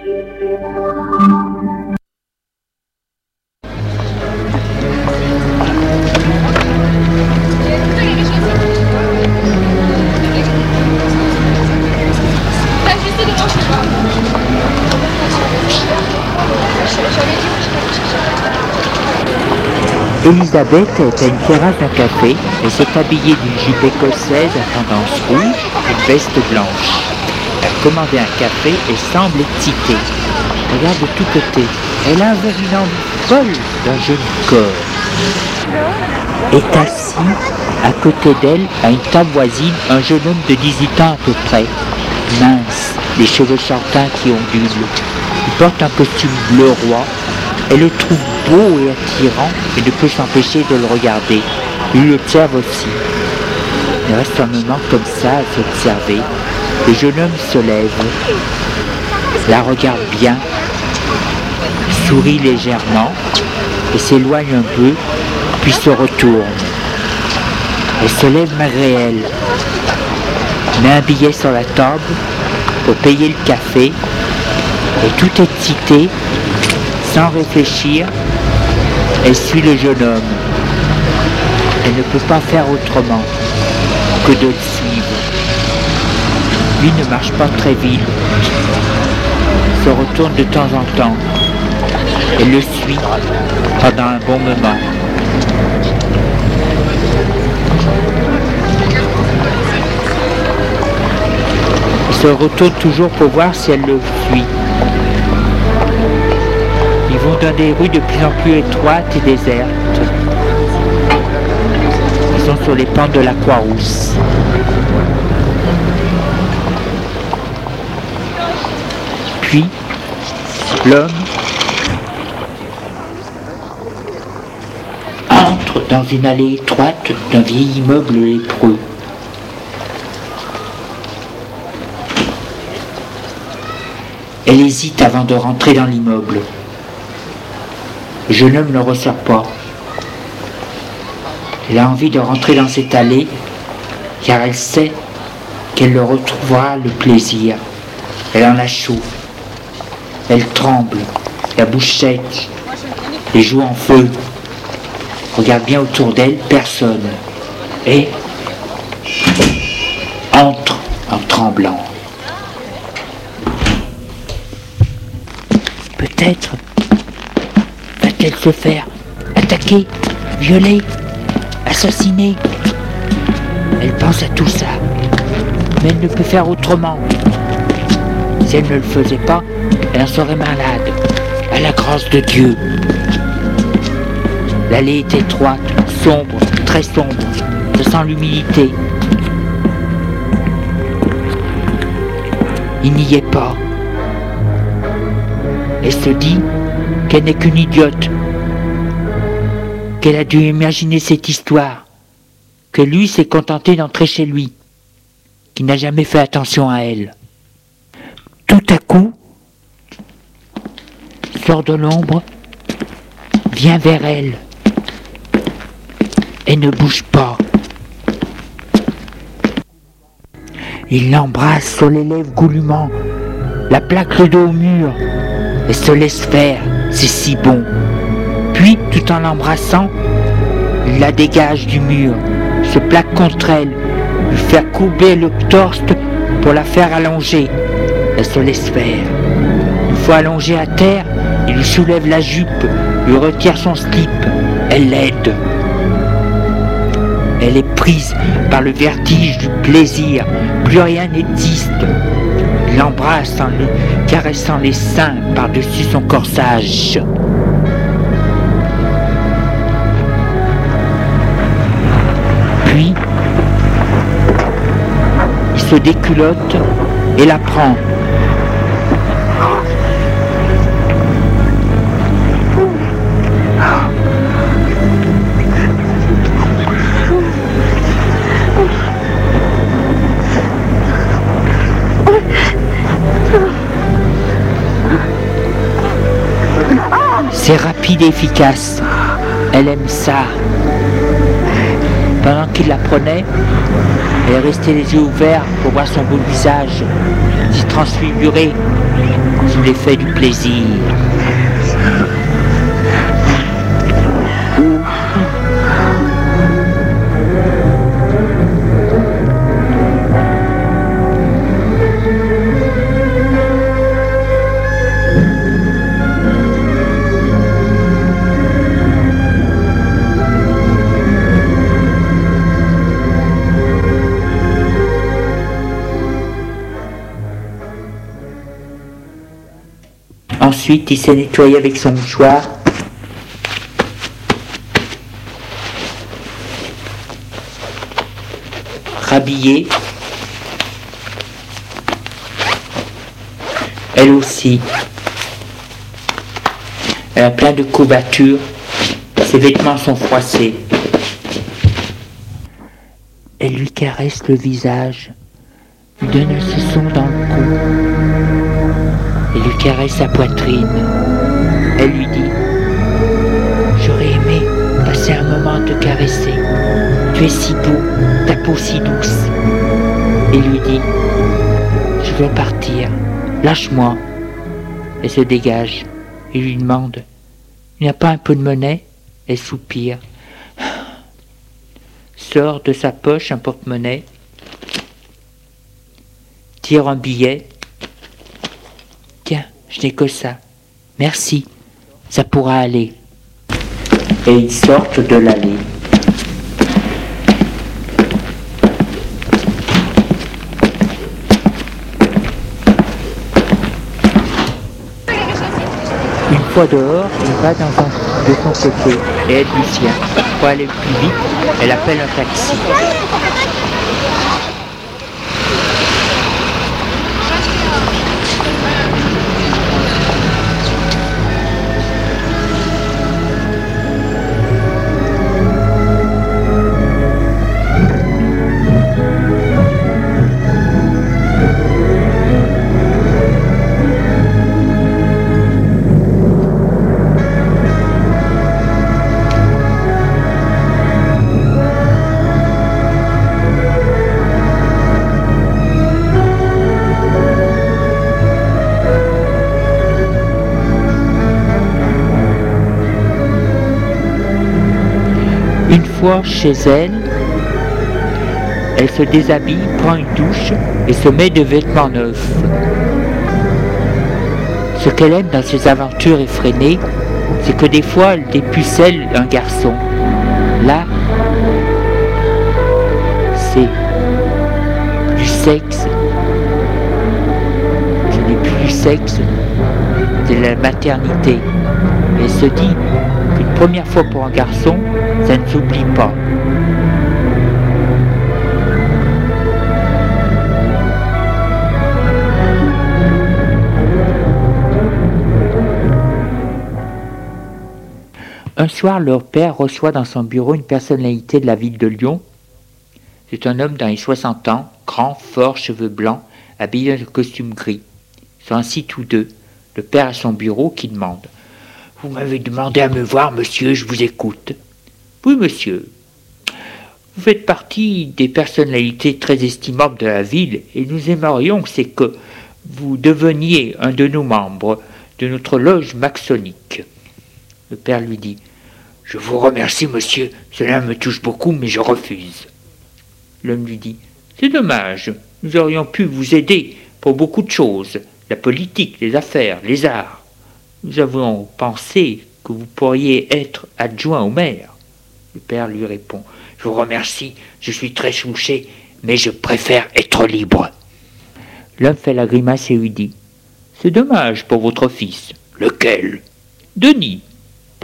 Elisabeth est à une terrasse d'un café et s'est habillée d'une jupe écossaise à tendance rouge et une veste blanche. Elle a commandé un café et semble excitée. Regarde de tous côtés. Elle a une envie folle d'un joli corps. Est assis à côté d'elle, à une table voisine, un jeune homme de 18 ans à peu près. Mince, les cheveux châtains qui ondulent. Il porte un costume bleu roi. Elle le trouve beau et attirant et ne peut s'empêcher de le regarder. Il l'observe aussi. Il reste un moment comme ça à s'observer. Le jeune homme se lève, la regarde bien, sourit légèrement et s'éloigne un peu, puis se retourne. Elle se lève malgré elle, met un billet sur la table pour payer le café et tout excitée, sans réfléchir, elle suit le jeune homme. Elle ne peut pas faire autrement que de le suivre. Lui ne marche pas très vite, se retourne de temps en temps. Elle le suit pendant un bon moment. Il se retourne toujours pour voir si elle le suit. Ils vont dans des rues de plus en plus étroites et désertes. Ils sont sur les pentes de la Croix-Rousse. Puis, l'homme entre dans une allée étroite d'un vieil immeuble lépreux. Elle hésite avant de rentrer dans l'immeuble. Le jeune homme ne ressort pas. Elle a envie de rentrer dans cette allée car elle sait qu'elle le retrouvera le plaisir. Elle en a chaud. Elle tremble, la bouche sèche, les joues en feu. Regarde bien autour d'elle, personne. Et entre en tremblant. Peut-être va-t-elle se faire attaquer, violer, assassiner. Elle pense à tout ça, mais elle ne peut faire autrement. Si elle ne le faisait pas, elle en serait malade, à la grâce de Dieu. L'allée est étroite, sombre, très sombre, ça sent l'humidité. Il n'y est pas. Elle se dit qu'elle n'est qu'une idiote, qu'elle a dû imaginer cette histoire, que lui s'est contenté d'entrer chez lui, qu'il n'a jamais fait attention à elle. Tout à coup, sort de l'ombre, vient vers elle, et ne bouge pas. Il l'embrasse sur les lèvres goulûment, la plaque le dos au mur, et se laisse faire, c'est si bon. Puis, tout en l'embrassant, il la dégage du mur, se plaque contre elle, lui fait courber le torse pour la faire allonger. Elle se laisse faire. Une fois allongée à terre, il lui soulève la jupe, lui retire son slip. Elle l'aide. Elle est prise par le vertige du plaisir. Plus rien n'existe. Il l'embrasse en lui caressant les seins par-dessus son corsage. Puis, il se déculotte et la prend. C'est rapide et efficace. Elle aime ça. Pendant qu'il la prenait, elle restait les yeux ouverts pour voir son beau visage, s'y transfigurer vous l'ai fait du plaisir. Ensuite, il s'est nettoyé avec son mouchoir. Rhabillé. Elle aussi. Elle a plein de courbatures. Ses vêtements sont froissés. Elle lui caresse le visage, lui donne un suçon dans le cou. Elle lui caresse sa poitrine. Elle lui dit « J'aurais aimé passer un moment à te caresser. Tu es si beau, ta peau si douce. » Il lui dit « Je dois partir, lâche-moi. » Elle se dégage. Il lui demande « Il n'y a pas un peu de monnaie ?» Elle soupire. Sort de sa poche un porte-monnaie, tire un billet. Tiens, je n'ai que ça. Merci, ça pourra aller. Et ils sortent de l'allée. Une fois dehors, il va de son côté et aide Lucien. Pour aller plus vite, elle appelle un taxi. Une fois chez elle, elle se déshabille, prend une douche et se met de vêtements neufs. Ce qu'elle aime dans ses aventures effrénées, c'est que des fois elle dépucelle un garçon. Là, c'est du sexe. Ce n'est plus du sexe, c'est la maternité. Elle se dit qu'une première fois pour un garçon, ça ne s'oublie pas. Un soir, leur père reçoit dans son bureau une personnalité de la ville de Lyon. C'est un homme dans les 60 ans, grand, fort, cheveux blancs, habillé dans un costume gris. Ils sont assis tous deux. Le père à son bureau qui demande « Vous m'avez demandé à me voir, monsieur, je vous écoute. » « Oui, monsieur. Vous faites partie des personnalités très estimables de la ville et nous aimerions c'est que vous deveniez un de nos membres de notre loge maçonnique. » Le père lui dit « Je vous remercie, monsieur, cela me touche beaucoup, mais je refuse. » L'homme lui dit « C'est dommage, nous aurions pu vous aider pour beaucoup de choses, la politique, les affaires, les arts. Nous avons pensé que vous pourriez être adjoint au maire. » Le père lui répond « Je vous remercie, je suis très touché, mais je préfère être libre. » L'homme fait la grimace et lui dit « C'est dommage pour votre fils. »« Lequel ?»« Denis. »« Pourquoi ?»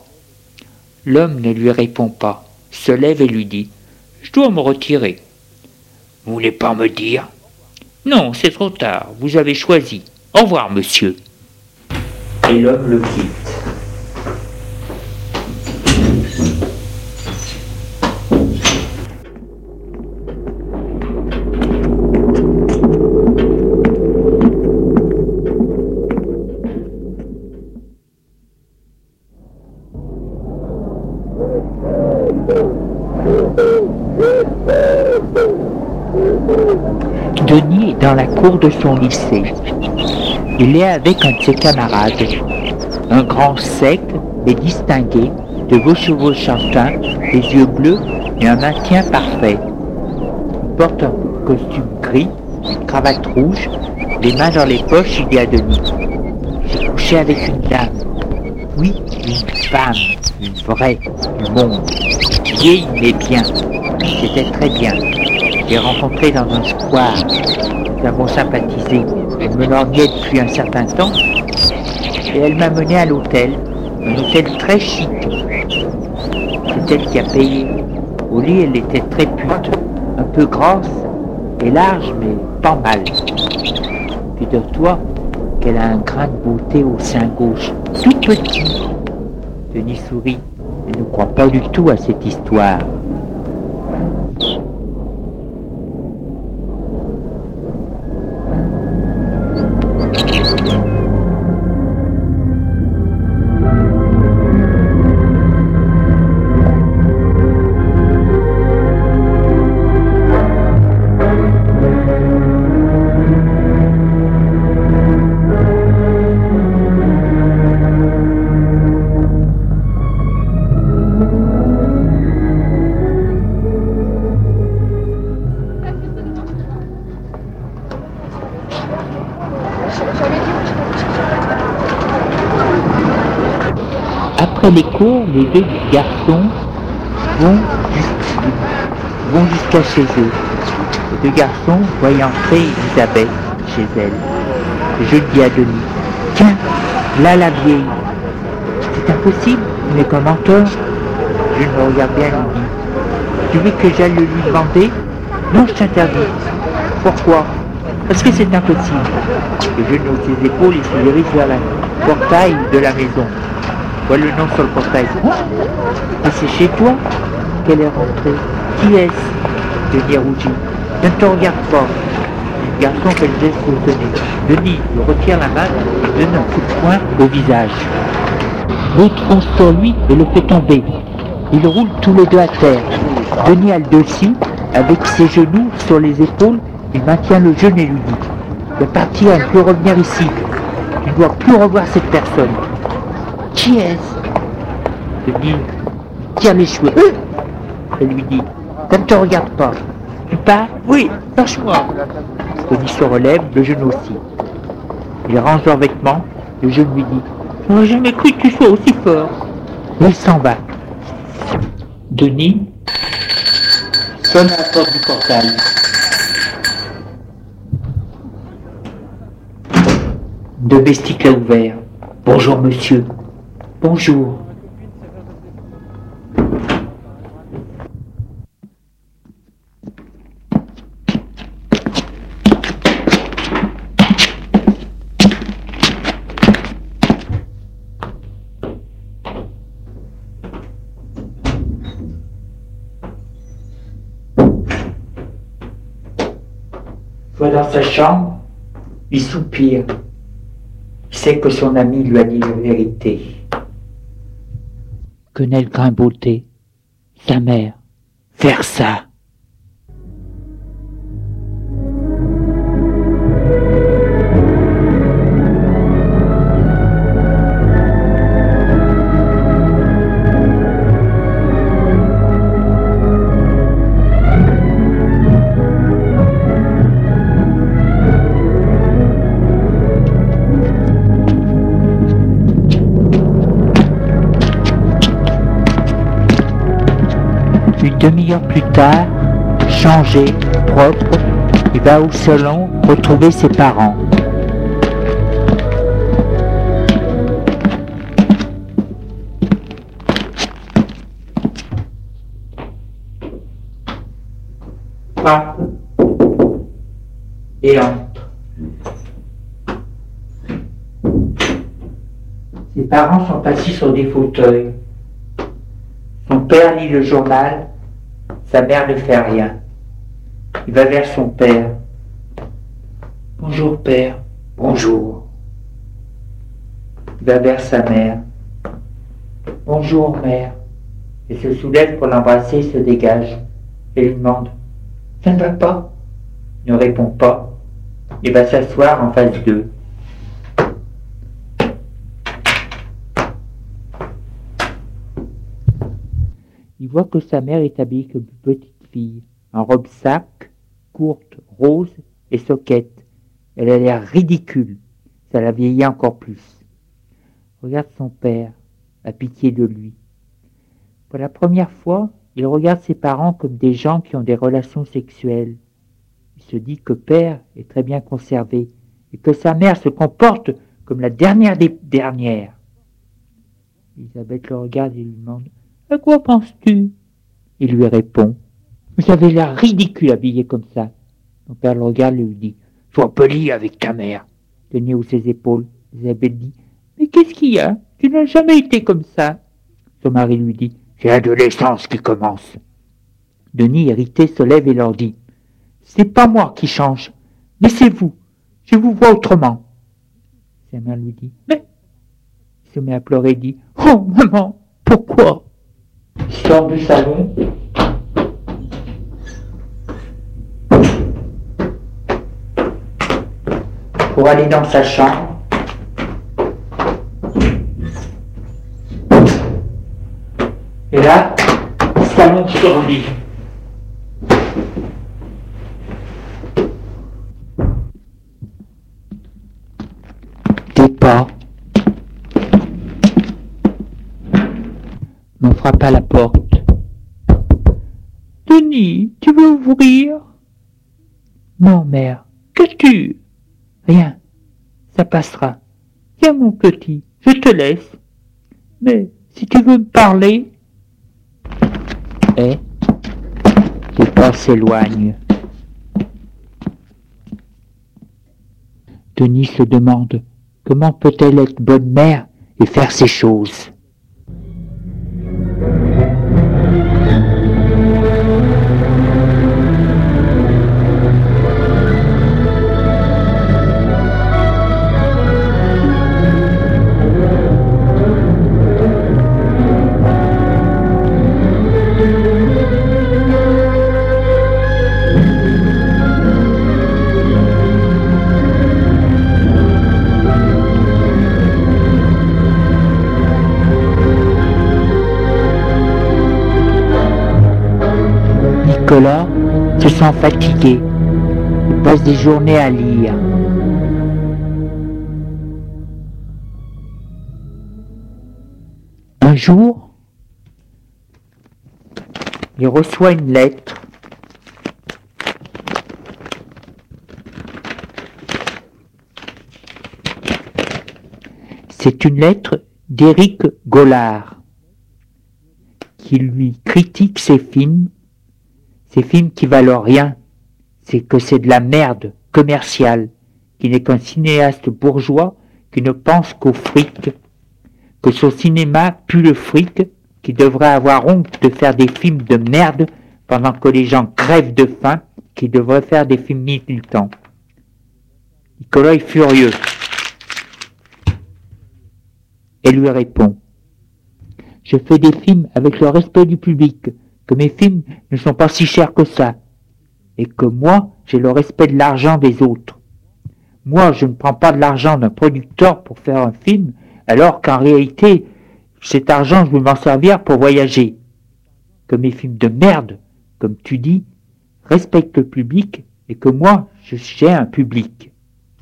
L'homme ne lui répond pas, se lève et lui dit « Je dois me retirer. »« Vous voulez pas me dire ?»« Non, c'est trop tard, vous avez choisi. Au revoir, monsieur. » Et l'homme le quitte. Denis est dans la cour de son lycée. Il est avec un de ses camarades, un grand sec mais distingué, de beaux cheveux châtains, des yeux bleus et un maintien parfait. Il porte un costume gris, une cravate rouge, les mains dans les poches, il y a Denis. J'ai couché avec une dame, oui, une femme, une vraie, du monde, vieille mais bien, c'était très bien. Je l'ai rencontrée dans un square, nous avons sympathisé, elle me lorgnait depuis un certain temps, et elle m'a mené à l'hôtel, un hôtel très chic. C'est elle qui a payé. Au lit, elle était très pute, un peu grosse et large, mais pas mal. Figure-toi qu'elle a un grain de beauté au sein gauche, tout petit. Denis sourit et ne croit pas du tout à cette histoire. Après les cours, les deux garçons vont jusqu'à chez eux. Les deux garçons voient entrer Elisabeth chez elle. Je dis à Denis, tiens, là la vieille. C'est impossible, mais comment tort? Je me regarde bien et lui dis, tu veux que j'aille lui demander? Non, je t'interdis. Pourquoi? Parce que c'est impossible. Et je hausse ses épaules et se dirige vers le portail de la maison. Voilà le nom sur le portail. Et c'est chez toi qu'elle est rentrée. Qui est-ce? Denis rougit. Ne te regarde pas. Le garçon fait le geste au Denis. Denis lui retire la main et donne un coup de poing au visage. L'autre fonce sur lui et le fait tomber. Ils roulent tous les deux à terre. Denis a le dessus, avec ses genoux sur les épaules, il maintient le jeune et lui dit, de partir, elle ne peut revenir ici. Tu ne dois plus revoir cette personne. Qui est-ce? Denis tire les cheveux. Elle lui dit, ça ne te regarde pas. Tu pars? Oui, lâche-moi. Denis se relève, le jeune aussi. Il range leurs vêtements, le jeune lui dit, je n'aurais jamais cru que tu sois aussi fort. Et il s'en va. Denis sonne à la porte du portail. Le domestique l'a ouvert. Bonjour monsieur. Bonjour. Soit dans sa chambre, il soupire. Il sait que son ami lui a dit la vérité. Que Nell Grimbaulté, sa mère, faire ça. Une demi-heure plus tard, changé, propre, il va au salon retrouver ses parents. Frappe et entre. Ses parents sont assis sur des fauteuils. Son père lit le journal, sa mère ne fait rien. Il va vers son père. Bonjour père. Bonjour. Il va vers sa mère. Bonjour mère. Il se soulève pour l'embrasser et se dégage. Et lui demande, ça ne va pas? Il ne répond pas. Il va s'asseoir en face d'eux. voit que sa mère est habillée comme une petite fille, en robe sac, courte, rose et soquette. Elle a l'air ridicule, ça la vieillit encore plus. Regarde son père, a pitié de lui. Pour la première fois, il regarde ses parents comme des gens qui ont des relations sexuelles. Il se dit que père est très bien conservé et que sa mère se comporte comme la dernière des dernières. Elisabeth le regarde et lui demande « À quoi penses-tu » Il lui répond « Vous avez l'air ridicule habillé comme ça. » Son père le regarde et lui dit « Sois poli avec ta mère. » Denis hausse ses épaules. Elisabeth dit « Mais qu'est-ce qu'il y a? Tu n'as jamais été comme ça. » Son mari lui dit « C'est l'adolescence qui commence. » Denis, irrité, se lève et leur dit « C'est pas moi qui change, mais c'est vous. Je vous vois autrement. » Sa mère lui dit « Mais... » Il se met à pleurer et dit « Oh, maman, pourquoi ?» Il sort du salon. Pour aller dans sa chambre. Et là, le salon sur lui. Des pas. On frappe à la porte. « Denis, tu veux ouvrir ?»« Non, mère. Qu'as-tu ?»« Rien. Ça passera. Viens, mon petit, je te laisse. Mais si tu veux me parler... » Et les pas s'éloignent. Denis se demande comment peut-elle être bonne mère et faire ces choses. Nicolas se sent fatigué. Il passe des journées à lire. Un jour, il reçoit une lettre. C'est une lettre d'Éric Gollard qui lui critique ses films qui valent rien, c'est que c'est de la merde commerciale, qui n'est qu'un cinéaste bourgeois qui ne pense qu'au fric, que son cinéma pue le fric, qui devrait avoir honte de faire des films de merde pendant que les gens crèvent de faim, qui devrait faire des films militants. Nicolas est furieux et lui répond « Je fais des films avec le respect du public, que mes films ne sont pas si chers que ça, et que moi, j'ai le respect de l'argent des autres. Moi, je ne prends pas de l'argent d'un producteur pour faire un film, alors qu'en réalité, cet argent, je vais m'en servir pour voyager. Que mes films de merde, comme tu dis, respectent le public, et que moi, j'ai un public. »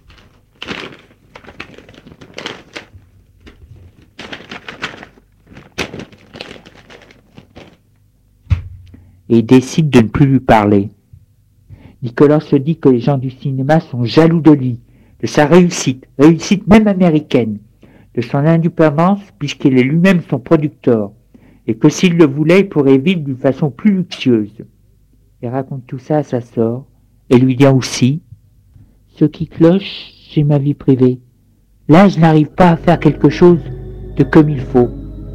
Et décide de ne plus lui parler. Nicolas se dit que les gens du cinéma sont jaloux de lui, de sa réussite même américaine, de son indépendance puisqu'il est lui-même son producteur, et que s'il le voulait, il pourrait vivre d'une façon plus luxueuse. Il raconte tout ça à sa sœur, et lui dit aussi « Ce qui cloche, c'est ma vie privée. Là, je n'arrive pas à faire quelque chose de comme il faut.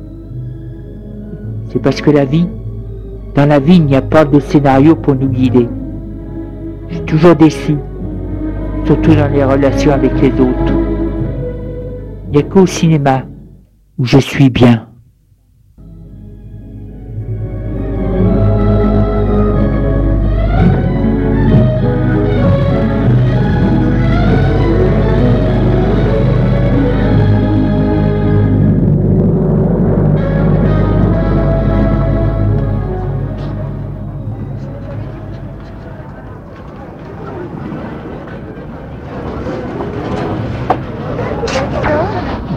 C'est parce que dans la vie, il n'y a pas de scénario pour nous guider. Je suis toujours déçu, surtout dans les relations avec les autres. Il n'y a qu'au cinéma où je suis bien. »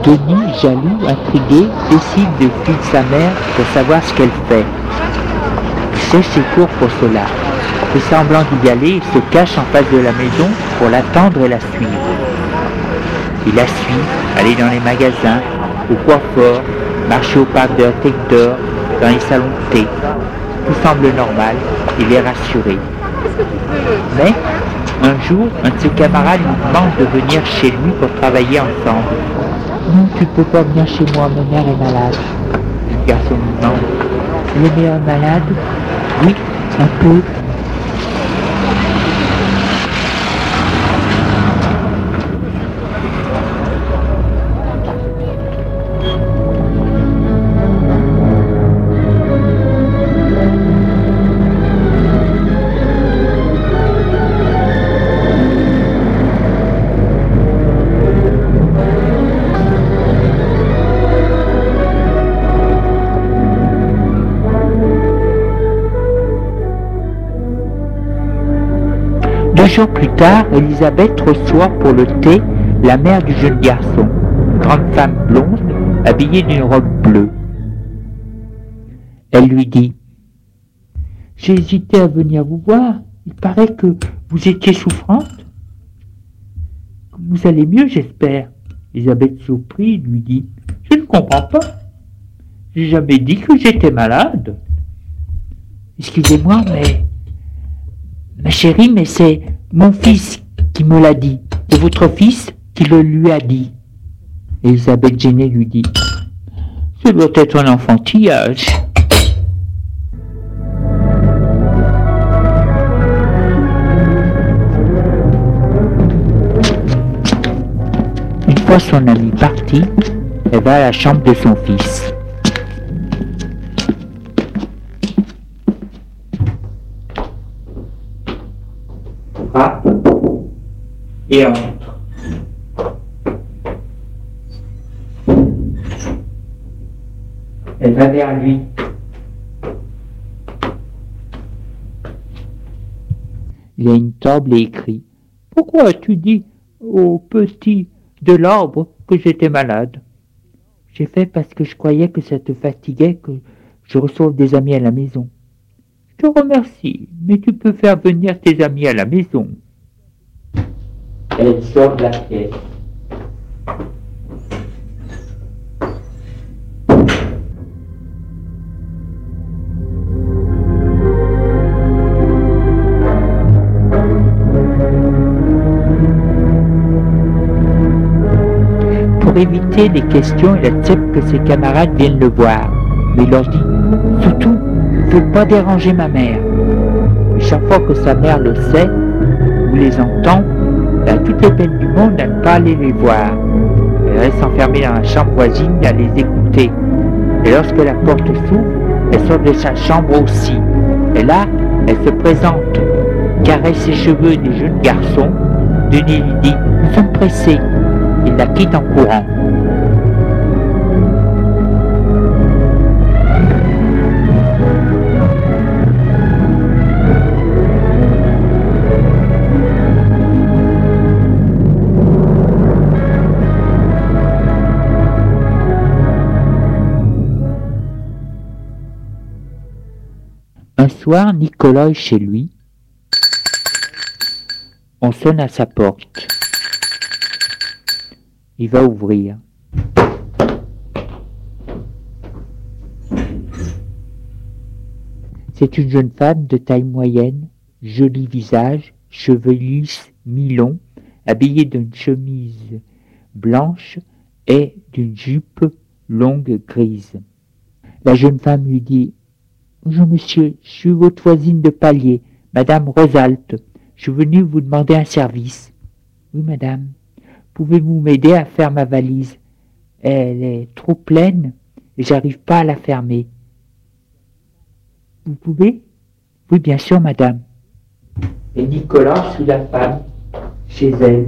Denis, jaloux, intrigué, décide de suivre sa mère pour savoir ce qu'elle fait. Il sèche ses cours pour cela. Il fait semblant d'y aller et se cache en face de la maison pour l'attendre et la suivre. Il la suit, aller dans les magasins, au coiffeur, marcher au parc de la Tête d'Or, dans les salons de thé. Tout semble normal, il est rassuré. Mais, un jour, un de ses camarades lui demande de venir chez lui pour travailler ensemble. « Non, tu peux pas venir chez moi, ma mère est malade. » Le garçon lui demande. « Le mère est malade ?»« Oui, un peu. » Deux jours plus tard, Elisabeth reçoit pour le thé la mère du jeune garçon, une grande femme blonde, habillée d'une robe bleue. Elle lui dit « J'ai hésité à venir vous voir, il paraît que vous étiez souffrante. Vous allez mieux, j'espère. » Elisabeth surprise lui dit « Je ne comprends pas. J'ai jamais dit que j'étais malade. » « Excusez-moi, mais... Ma chérie, mais c'est mon fils qui me l'a dit. C'est votre fils qui le lui a dit. » Elisabeth gênée lui dit « Ce doit être un enfantillage. » Une fois son ami parti, elle va à la chambre de son fils. Et entre. Elle va vers lui. Il y a une table et écrit « Pourquoi as-tu dit au petit de l'arbre que j'étais malade ?»« J'ai fait parce que je croyais que ça te fatiguait que je reçoive des amis à la maison. »« Je te remercie, mais tu peux faire venir tes amis à la maison. » Elle sort de la pièce. Pour éviter les questions, il accepte que ses camarades viennent le voir. Mais il leur dit « Surtout, ne faites pas déranger ma mère. » Et chaque fois que sa mère le sait ou les entend, elle a toutes les peines du monde à ne pas aller les voir. Elle reste enfermée dans la chambre voisine à les écouter. Et lorsque la porte s'ouvre, elle sort de sa chambre aussi. Et là, elle se présente, caresse ses cheveux des jeunes garçons. Denis lui dit « Nous sommes pressés ». Il la quitte en courant. Un soir, Nicolas est chez lui. On sonne à sa porte. Il va ouvrir. C'est une jeune femme de taille moyenne, joli visage, cheveux lisses, mi-longs, habillée d'une chemise blanche et d'une jupe longue grise. La jeune femme lui dit « Bonjour monsieur, je suis votre voisine de palier, madame Rosalte. Je suis venue vous demander un service. »« Oui madame. Pouvez-vous m'aider à faire ma valise? Elle est trop pleine et j'arrive pas à la fermer. »« Vous pouvez? »« Oui, bien sûr, madame. » Et Nicolas suit la femme chez elle.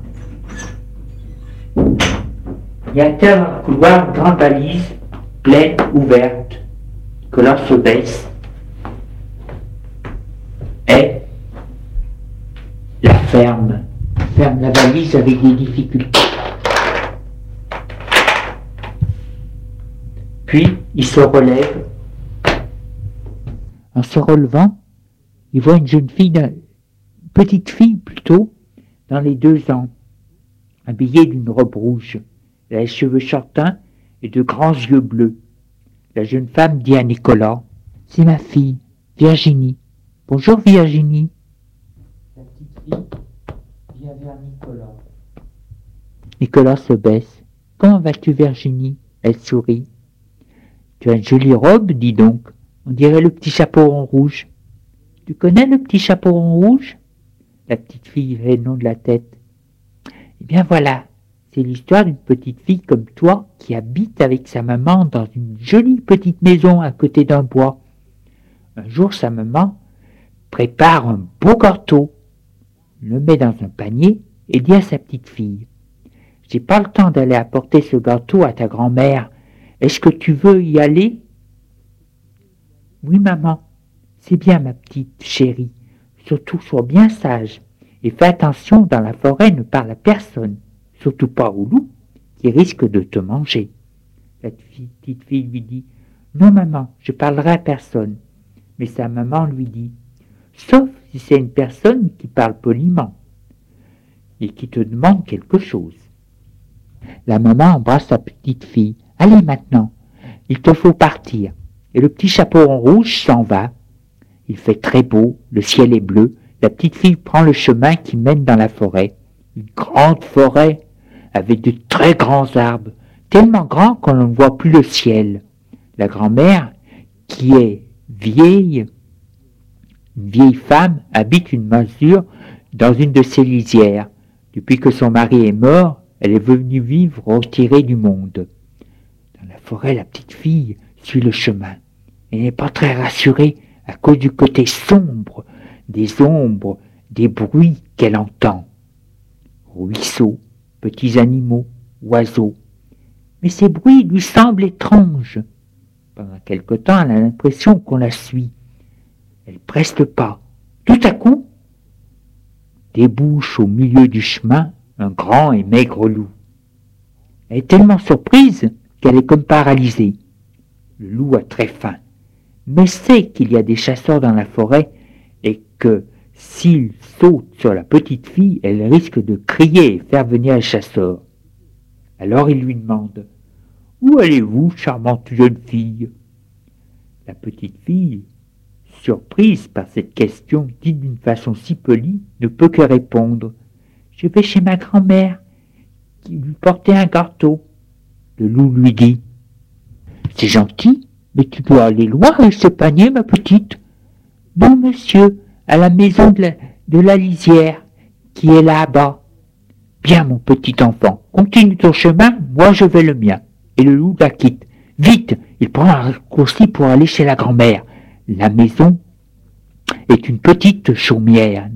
Il y a dans le couloir une grande valise pleine, ouverte. Nicolas se baisse et ferme la valise avec des difficultés. Puis il se relève. En se relevant, il voit une jeune fille, une petite fille plutôt, dans les 2 ans, habillée d'une robe rouge. Elle a les cheveux châtains et de grands yeux bleus. La jeune femme dit à Nicolas, « C'est ma fille, Virginie. Bonjour Virginie. » La petite fille vient vers Nicolas. Nicolas se baisse. « Comment vas-tu Virginie ?» Elle sourit. « Tu as une jolie robe, dis donc. On dirait le petit chapeau en rouge. » « Tu connais le petit chapeau en rouge ?» La petite fille fait le nom de la tête. « Eh bien voilà, c'est l'histoire d'une petite fille comme toi qui habite avec sa maman dans une jolie petite maison à côté d'un bois. Un jour, sa maman prépare un beau gâteau, le met dans un panier et dit à sa petite fille, « J'ai pas le temps d'aller apporter ce gâteau à ta grand-mère. Est-ce que tu veux y aller ?»« Oui, maman. C'est bien, ma petite chérie. Surtout, sois bien sage et fais attention dans la forêt, ne parle à personne, surtout pas au loup qui risque de te manger. » La petite fille lui dit, « Non, maman, je parlerai à personne. » Mais sa maman lui dit, « Sauf si c'est une personne qui parle poliment et qui te demande quelque chose. » La maman embrasse sa petite fille. « Allez maintenant, il te faut partir. » Et le petit chapeau en rouge s'en va. Il fait très beau, le ciel est bleu. La petite fille prend le chemin qui mène dans la forêt. Une grande forêt avec de très grands arbres, tellement grands qu'on ne voit plus le ciel. La grand-mère, qui est vieille, une vieille femme, habite une masure dans une de ses lisières. Depuis que son mari est mort, elle est venue vivre retirée du monde. Dans la forêt, la petite fille suit le chemin. Elle n'est pas très rassurée à cause du côté sombre, des ombres, des bruits qu'elle entend. Ruisseaux, petits animaux, oiseaux. Mais ces bruits lui semblent étranges. Pendant quelque temps, elle a l'impression qu'on la suit. Elle presse le pas. Tout à coup, débouche au milieu du chemin un grand et maigre loup. Elle est tellement surprise qu'elle est comme paralysée. Le loup a très faim, mais sait qu'il y a des chasseurs dans la forêt et que s'il saute sur la petite fille, elle risque de crier et faire venir les chasseurs. Alors il lui demande, « Où allez-vous, charmante jeune fille ?» La petite fille, surprise par cette question dite d'une façon si polie, ne peut que répondre, « Je vais chez ma grand-mère qui lui portait un gâteau. » Le loup lui dit, « C'est gentil, mais tu dois aller loin avec ce panier, ma petite. »« Non, monsieur, à la maison de la lisière, qui est là-bas. »« Bien, mon petit enfant, continue ton chemin, moi je vais le mien. » Et le loup la quitte. Vite, il prend un raccourci pour aller chez la grand-mère. La maison est une petite chaumière.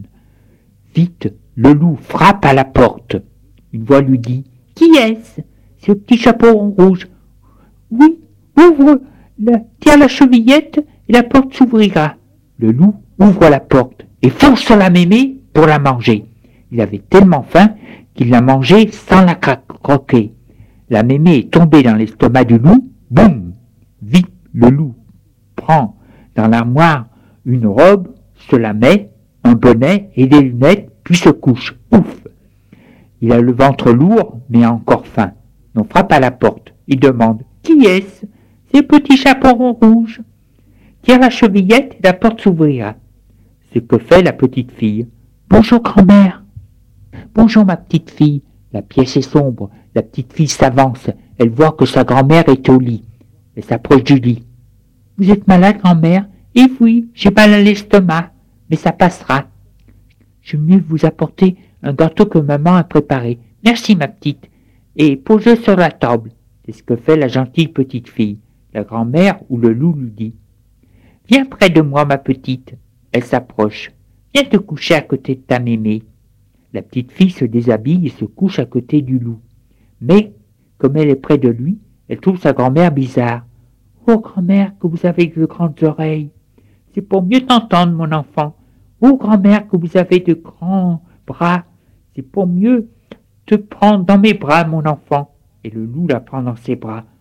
Vite, le loup frappe à la porte. Une voix lui dit, « Qui est-ce ? C'est le petit chapeau en rouge. »« Oui, ouvre, tire la chevillette et la porte s'ouvrira. » Le loup ouvre la porte et fonce sur la mémé pour la manger. Il avait tellement faim qu'il l'a mangée sans la croquer. La mémé est tombée dans l'estomac du loup. Boum! Vite, le loup prend dans l'armoire une robe, se la met, un bonnet et des lunettes, puis se couche. Ouf! Il a le ventre lourd, mais a encore faim. On frappe à la porte. Il demande, « Qui est-ce ? C'est le petit chaperon rouge. » Tire la chevillette et la porte s'ouvrira. Ce que fait la petite fille. « Bonjour grand-mère. »« Bonjour ma petite fille. » La pièce est sombre. La petite fille s'avance. Elle voit que sa grand-mère est au lit. Elle s'approche du lit. « Vous êtes malade, grand-mère ? » ?»« Eh oui, j'ai mal à l'estomac, mais ça passera. Je vais mieux vous apporter un gâteau que maman a préparé. Merci, ma petite. Et posez sur la table. » C'est ce que fait la gentille petite fille. La grand-mère ou le loup lui dit, « Viens près de moi, ma petite. » Elle s'approche. « Viens te coucher à côté de ta mémé. » La petite fille se déshabille et se couche à côté du loup. Mais, comme elle est près de lui, elle trouve sa grand-mère bizarre. « Oh, grand-mère, que vous avez de grandes oreilles. C'est pour mieux t'entendre, mon enfant. Oh, grand-mère, que vous avez de grands bras. C'est pour mieux te prendre dans mes bras, mon enfant. » Et le loup la prend dans ses bras.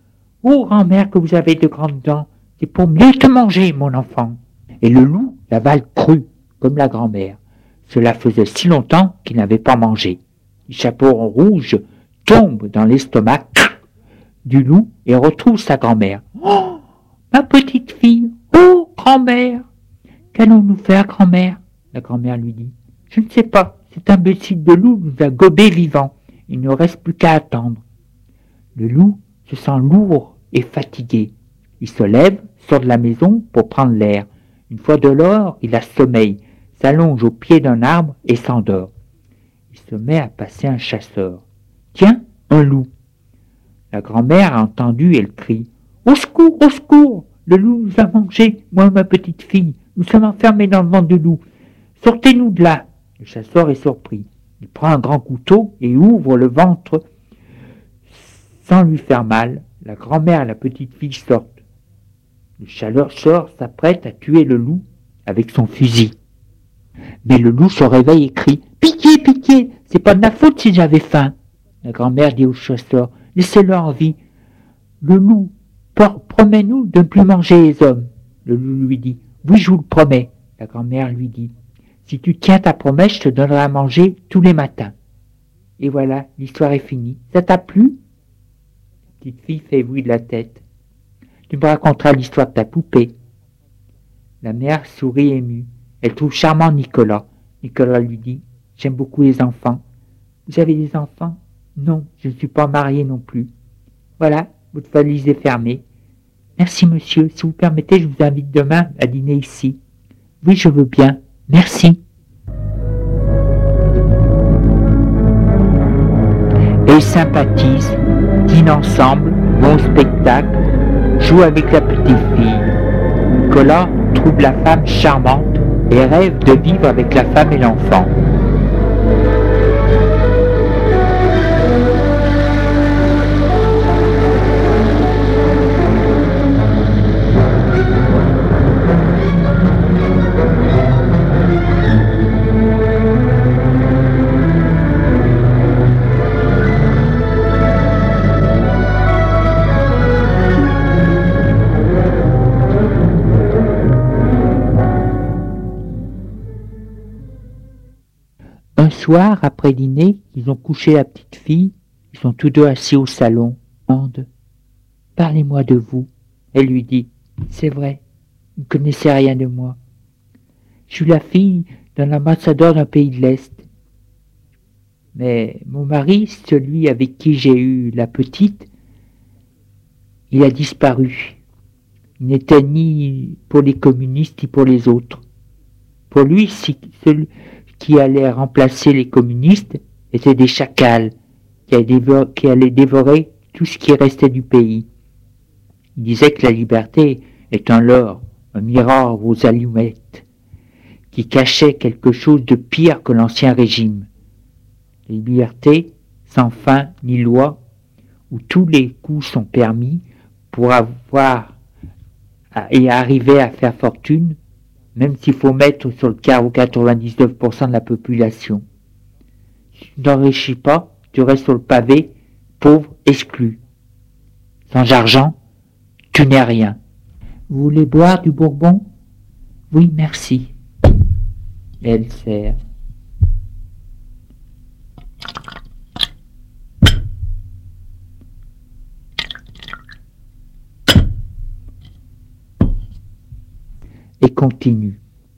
Oh, grand-mère, que vous avez de grandes dents, c'est pour mieux te manger, mon enfant. Et le loup l'avale cru, comme la grand-mère. Cela faisait si longtemps qu'il n'avait pas mangé. Le chaperon rouge tombe dans l'estomac du loup et retrouve sa grand-mère. Oh, ma petite fille, oh, grand-mère. Qu'allons-nous faire, grand-mère? La grand-mère lui dit. Je ne sais pas, cet imbécile de loup nous a gobés vivants. Il ne reste plus qu'à attendre. Le loup se sent lourd et fatigué. Il se lève, sort de la maison pour prendre l'air. Une fois de l'or, il a sommeil, s'allonge au pied d'un arbre et s'endort. Il se met à passer un chasseur. Tiens, un loup. La grand-mère a entendu, elle crie. Au secours, au secours! Le loup nous a mangés, moi et ma petite fille. Nous sommes enfermés dans le ventre du loup. Sortez-nous de là. Le chasseur est surpris. Il prend un grand couteau et ouvre le ventre sans lui faire mal. La grand-mère et la petite fille sortent. Le chasseur s'apprête à tuer le loup avec son fusil. Mais le loup se réveille et crie « Pitié, pitié, c'est pas de ma faute si j'avais faim !» La grand-mère dit au chasseur « Laissez-le en vie. Le loup, promets-nous de ne plus manger les hommes. » Le loup lui dit « Oui, je vous le promets. » La grand-mère lui dit « Si tu tiens ta promesse, je te donnerai à manger tous les matins. » Et voilà, l'histoire est finie. Ça t'a plu? La petite fille fait oui de la tête. Tu me raconteras l'histoire de ta poupée. La mère sourit émue. Elle trouve charmant Nicolas. Nicolas lui dit « J'aime beaucoup les enfants. » « Vous avez des enfants? »« Non, je ne suis pas marié non plus. »« Voilà, votre valise est fermée. »« Merci monsieur, si vous permettez, je vous invite demain à dîner ici. »« Oui, je veux bien. Merci. » Et ils sympathisent, dînent ensemble, vont au spectacle, jouent avec la petite fille. Nicolas trouve la femme charmante et rêve de vivre avec la femme et l'enfant. Un soir, après dîner, ils ont couché la petite fille, ils sont tous deux assis au salon. « Parlez-moi de vous. » Elle lui dit. « C'est vrai, vous ne connaissez rien de moi. Je suis la fille d'un ambassadeur d'un pays de l'Est. Mais mon mari, celui avec qui j'ai eu la petite, il a disparu. Il n'était ni pour les communistes ni pour les autres. Pour lui, celui qui allait remplacer les communistes étaient des chacals qui allaient dévorer tout ce qui restait du pays. Il disait que la liberté est un leurre, un miroir aux allumettes, qui cachait quelque chose de pire que l'ancien régime. La liberté, sans fin ni loi, où tous les coups sont permis pour avoir et arriver à faire fortune, même s'il faut mettre sur le carreau 99% de la population. Si tu n'enrichis pas, tu restes sur le pavé, pauvre, exclu. Sans argent, tu n'es rien. Vous voulez boire du bourbon? Oui, merci. Et elle sert. Et continue.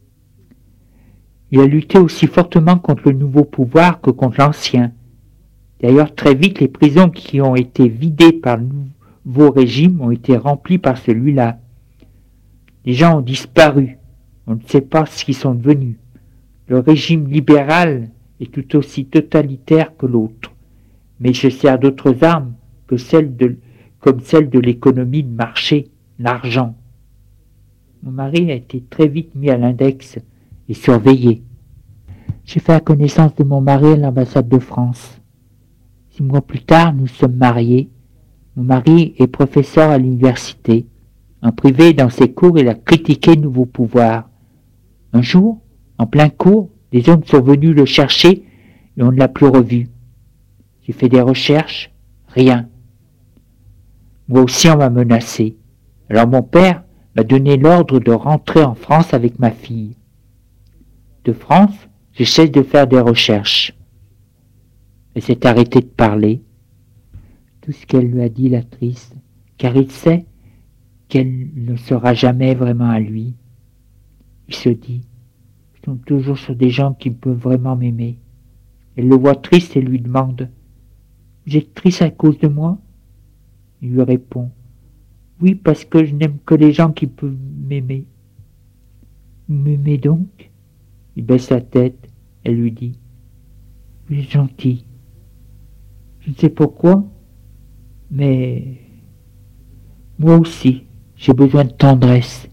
Il a lutté aussi fortement contre le nouveau pouvoir que contre l'ancien. D'ailleurs, très vite, les prisons qui ont été vidées par le nouveau régime ont été remplies par celui-là. Les gens ont disparu. On ne sait pas ce qu'ils sont devenus. Le régime libéral est tout aussi totalitaire que l'autre, mais il se sert d'autres armes que comme celle de l'économie de marché, l'argent. Mon mari a été très vite mis à l'index et surveillé. J'ai fait la connaissance de mon mari à l'ambassade de France. 6 mois plus tard, nous sommes mariés. Mon mari est professeur à l'université. En privé, dans ses cours, il a critiqué le nouveau pouvoir. Un jour, en plein cours, des hommes sont venus le chercher et on ne l'a plus revu. J'ai fait des recherches, rien. Moi aussi on m'a menacé. Alors mon père m'a donné l'ordre de rentrer en France avec ma fille. De France, j'essaie de faire des recherches. Elle s'est arrêtée de parler. Tout ce qu'elle lui a dit la triste, car il sait qu'elle ne sera jamais vraiment à lui. Il se dit, je tombe toujours sur des gens qui peuvent vraiment m'aimer. Elle le voit triste et lui demande, vous êtes triste à cause de moi? Il lui répond, oui, parce que je n'aime que les gens qui peuvent m'aimer. Vous m'aimez donc? Il baisse la tête. Elle lui dit, vous êtes gentil. Je ne sais pourquoi, mais moi aussi, j'ai besoin de tendresse.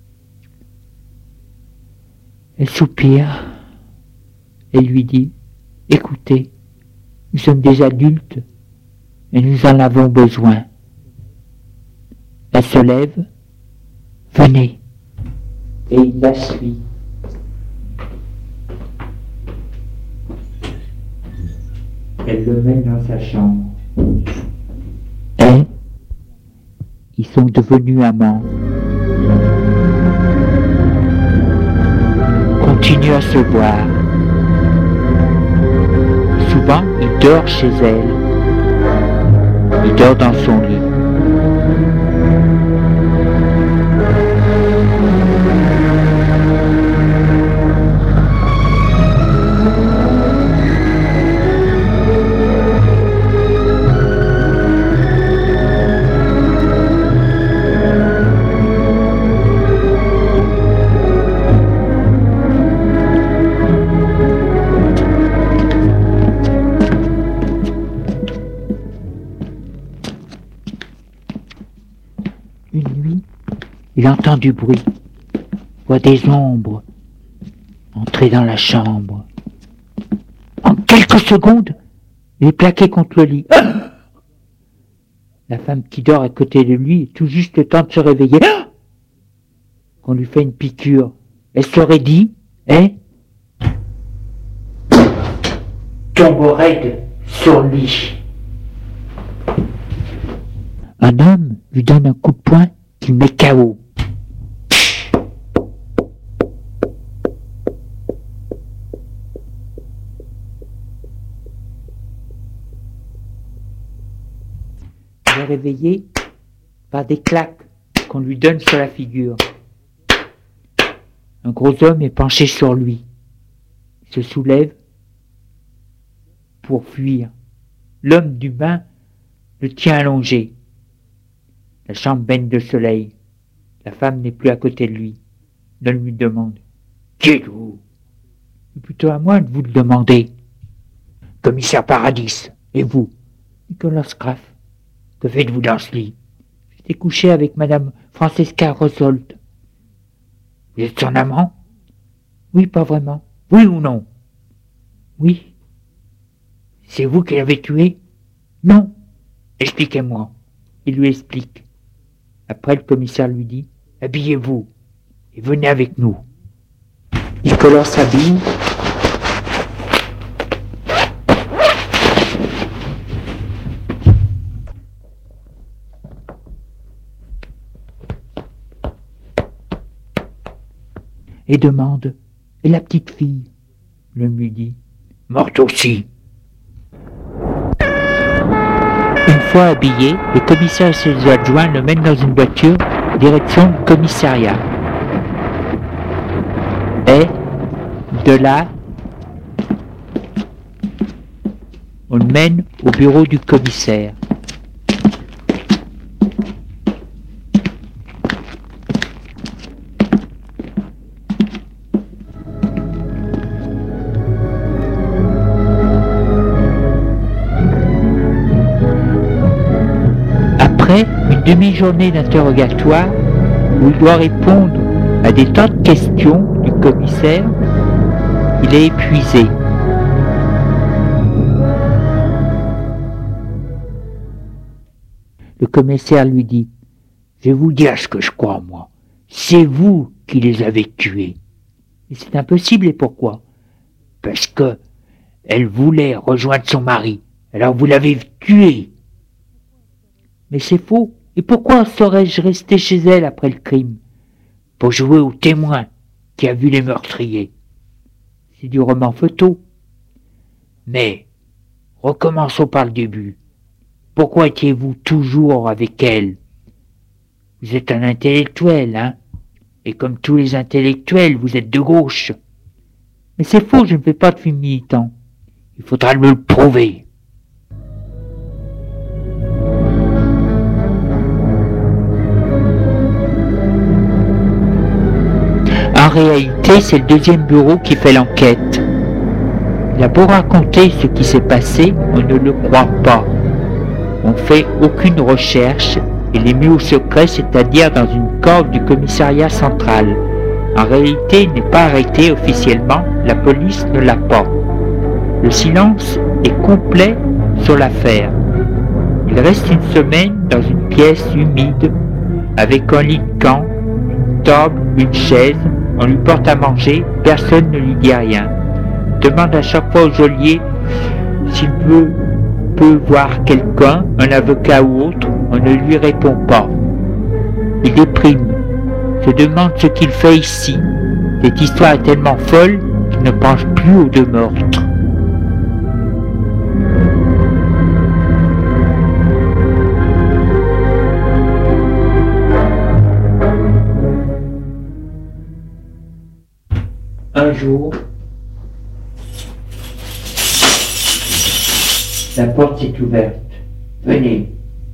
Elle soupire. Elle lui dit, écoutez, nous sommes des adultes et nous en avons besoin. Elle se lève, venez, et il la suit. Elle le mène dans sa chambre. Et ils sont devenus amants. Continuent à se voir. Souvent, il dort chez elle. Il dort dans son lit. Il entend du bruit, voit des ombres entrer dans la chambre. En quelques secondes, il est plaqué contre le lit. La femme qui dort à côté de lui est tout juste le temps de se réveiller. Qu'on lui fait une piqûre. Elle serait dit, tombe raide sur le lit. Un homme lui donne un coup de poing qu'il met KO. Il est réveillé par des claques qu'on lui donne sur la figure. Un gros homme est penché sur lui. Il se soulève pour fuir. L'homme du bain le tient allongé. La chambre baigne de soleil. La femme n'est plus à côté de lui. L'homme lui demande, « Qui êtes-vous » ? « C'est plutôt à moi de vous le demander. »« Commissaire Paradis, et vous ?»« Nicolas Graff. Que faites-vous dans ce lit ? » ?»« J'étais couché avec madame Francesca Rosolt. »« Vous êtes son amant ? » ?»« Oui, pas vraiment. »« Oui ou non ? » ?»« Oui. »« C'est vous qui l'avez tué ? » ?»« Non. » »« Expliquez-moi. » Il lui explique. Après, le commissaire lui dit, « Habillez-vous et venez avec nous. » Nicolas s'habille. Et demande, « Et la petite fille ?» L'homme lui dit, « Morte aussi. » Une fois habillé, le commissaire et ses adjoints le mènent dans une voiture, direction le commissariat. Et, de là, on le mène au bureau du commissaire. Après une demi-journée d'interrogatoire où il doit répondre à des tas de questions du commissaire, il est épuisé. Le commissaire lui dit, « Je vais vous dire ce que je crois, moi. C'est vous qui les avez tués. » Et c'est impossible, et pourquoi ? Parce que elle voulait rejoindre son mari. Alors vous l'avez tué. Mais c'est faux. Et pourquoi serais-je resté chez elle après le crime? Pour jouer au témoin qui a vu les meurtriers. C'est du roman photo. Mais, recommençons par le début. Pourquoi étiez-vous toujours avec elle? Vous êtes un intellectuel, hein? Et comme tous les intellectuels, vous êtes de gauche. Mais c'est faux, je ne fais pas de film militant. Il faudra me le prouver. En réalité, c'est le deuxième bureau qui fait l'enquête. Il a beau raconter ce qui s'est passé, on ne le croit pas. On ne fait aucune recherche et les mis au secret, c'est-à-dire dans une corde du commissariat central. En réalité, il n'est pas arrêté officiellement, la police ne l'a pas. Le silence est complet sur l'affaire. Il reste une semaine dans une pièce humide, avec un lit de camp, une table, une chaise, on lui porte à manger, personne ne lui dit rien. Il demande à chaque fois au geôlier s'il peut voir quelqu'un, un avocat ou autre, on ne lui répond pas. Il déprime, se demande ce qu'il fait ici. Cette histoire est tellement folle qu'il ne pense plus aux deux meurtres. Un jour, la porte s'est ouverte. Venez.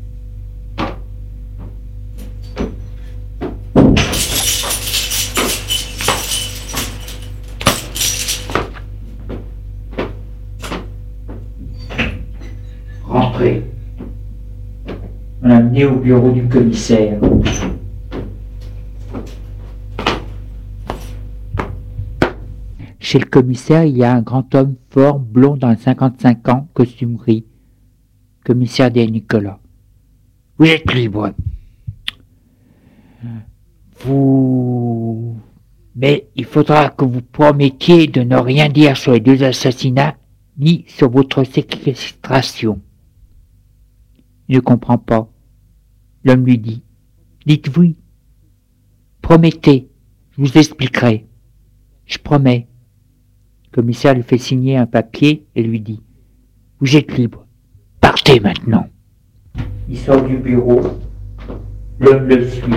Rentrez. On l'a amené au bureau du commissaire. Chez le commissaire, il y a un grand homme fort, blond dans les 55 ans, costume gris. Commissaire dit à Nicolas. Vous êtes libre. Mais il faudra que vous promettiez de ne rien dire sur les deux assassinats, ni sur votre séquestration. Il ne comprend pas. L'homme lui dit. Dites oui. Promettez. Je vous expliquerai. Je promets. Le commissaire lui fait signer un papier et lui dit « Vous êtes libre, partez maintenant !» Il sort du bureau, l'homme le suit.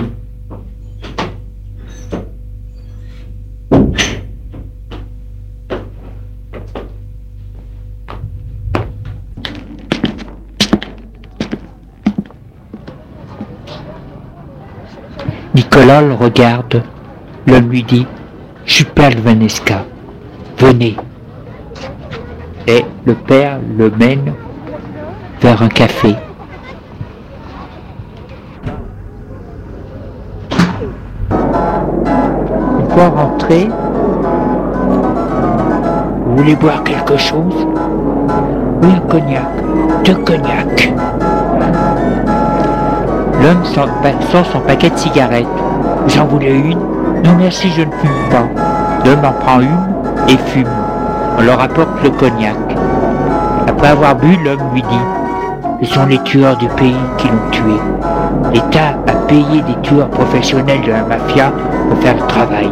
Nicolas le regarde, l'homme lui dit « Je suis Père Vanesca. Venez. » Et le père le mène vers un café. Une fois rentré, vous voulez boire quelque chose? Oui, un cognac. 2 cognacs. L'homme sort son paquet de cigarettes. Vous en voulez une? Non merci, je ne fume pas. L'homme en prend une et fume. On leur apporte le cognac. Après avoir bu, l'homme lui dit « Ce sont les tueurs du pays qui l'ont tué. L'État a payé des tueurs professionnels de la mafia pour faire le travail.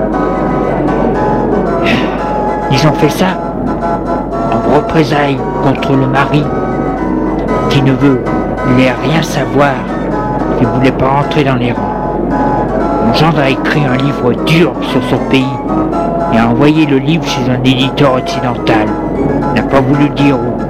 Ils ont fait ça en représailles contre le mari qui ne voulait rien savoir, qui ne voulait pas rentrer dans les rangs. Mon gendre a écrit un livre dur sur son pays et a envoyé le livre chez un éditeur occidental. Il n'a pas voulu dire où.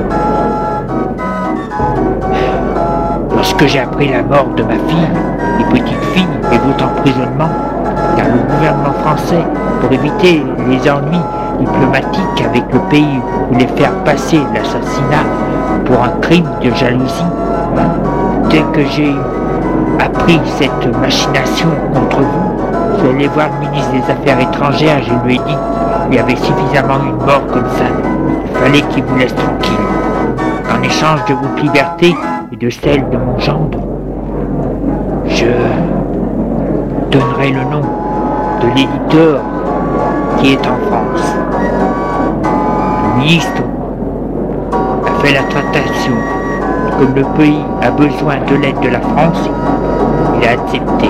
Lorsque j'ai appris la mort de ma fille, des petites filles et votre emprisonnement, car le gouvernement français, pour éviter les ennuis diplomatiques avec le pays, voulait faire passer l'assassinat pour un crime de jalousie, dès que j'ai appris cette machination contre vous, je suis allé voir le ministre des Affaires étrangères, je lui ai dit qu'il y avait suffisamment une mort comme ça, il fallait qu'il vous laisse tranquille. En échange de votre liberté et de celle de mon gendre, je donnerai le nom de l'éditeur qui est en France. Le ministre a fait la tractation Comme le pays a besoin de l'aide de la France, il a accepté.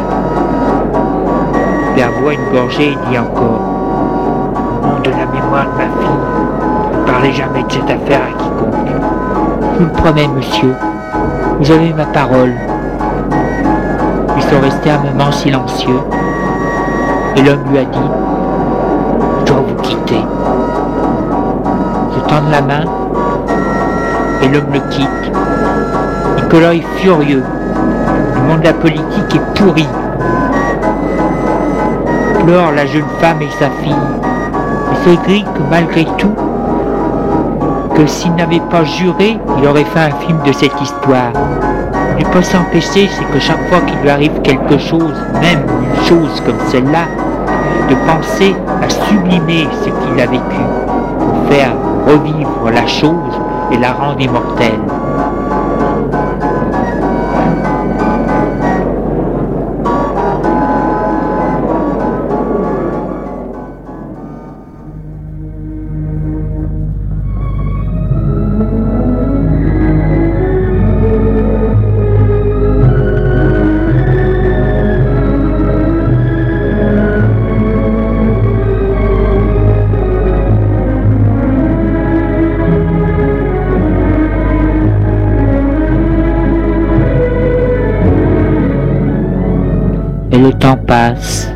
Père boit une gorgée et dit encore: au nom de la mémoire de ma fille, ne parlez jamais de cette affaire à quiconque. Je vous le promets, monsieur, vous avez ma parole. Ils sont restés un moment silencieux, et l'homme lui a dit: je dois vous quitter. Se tendre la main, et l'homme le quitte. Nicolas est furieux. Le monde de la politique est pourri. Pleure la jeune femme et sa fille. Et se dit que malgré tout, que s'il n'avait pas juré, il aurait fait un film de cette histoire. Il ne peut s'empêcher, c'est que chaque fois qu'il lui arrive quelque chose, même une chose comme celle-là, de penser à sublimer ce qu'il a vécu, pour faire revivre la chose et la rendre immortelle. Et le temps passe.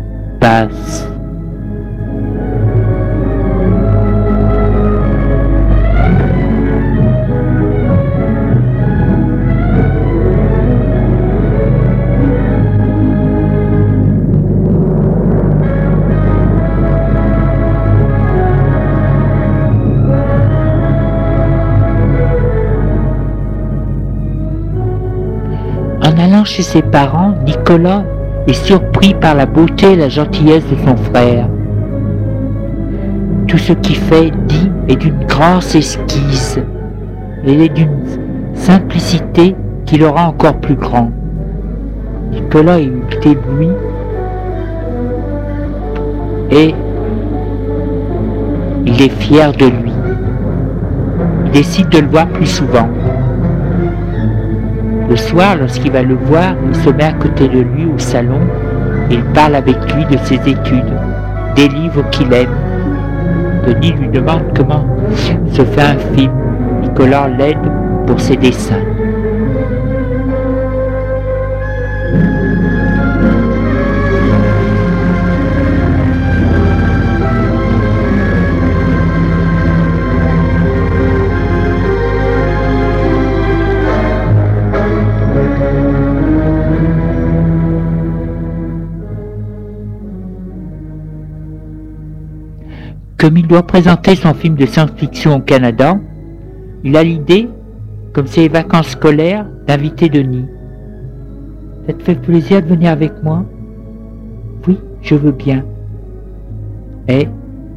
En allant chez ses parents, Nicolas est surpris par la beauté et la gentillesse de son frère. Tout ce qu'il fait, dit, est d'une grâce exquise. Il est d'une simplicité qui le rend encore plus grand. Nicolas est ébloui et il est fier de lui. Il décide de le voir plus souvent. Le soir, lorsqu'il va le voir, il se met à côté de lui au salon et il parle avec lui de ses études, des livres qu'il aime. Denis lui demande comment se fait un film. Nicolas l'aide pour ses dessins. Comme il doit présenter son film de science-fiction au Canada, il a l'idée, comme c'est les vacances scolaires, d'inviter Denis. « Ça te fait plaisir de venir avec moi ?»« Oui, je veux bien. » Et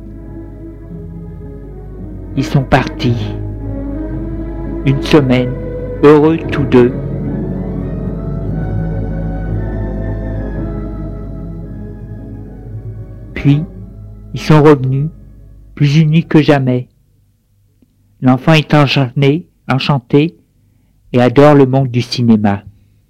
ils sont partis. Une semaine, heureux tous deux. Puis, ils sont revenus, plus unis que jamais. L'enfant est enchanté et adore le monde du cinéma.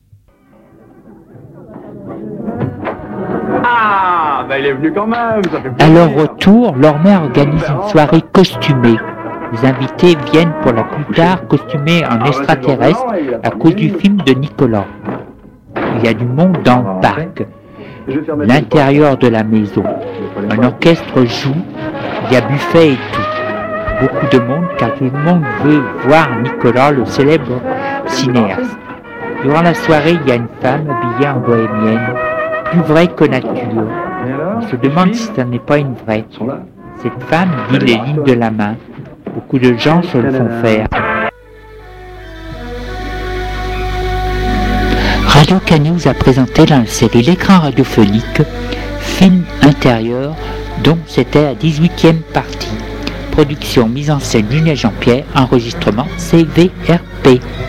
Ah, ben il est venu quand même, ça fait plaisir. À leur retour, leur mère organise une soirée costumée. Les invités viennent pour la plupart costumés en extraterrestre à cause du film de Nicolas. Il y a du monde dans le parc, l'intérieur de la maison. Un orchestre joue, il y a buffet et tout. Beaucoup de monde car tout le monde veut voir Nicolas, le célèbre cinéaste. Durant la soirée, il y a une femme habillée en bohémienne, plus vraie que nature. On se demande si ce n'est pas une vraie. Cette femme lit les lignes de la main. Beaucoup de gens se le font faire. Radio Cannews a présenté dans la série L'écran radiophonique, film intérieur, dont c'était la 18e partie. Production, mise en scène Julien Jean-Pierre, enregistrement CVRP.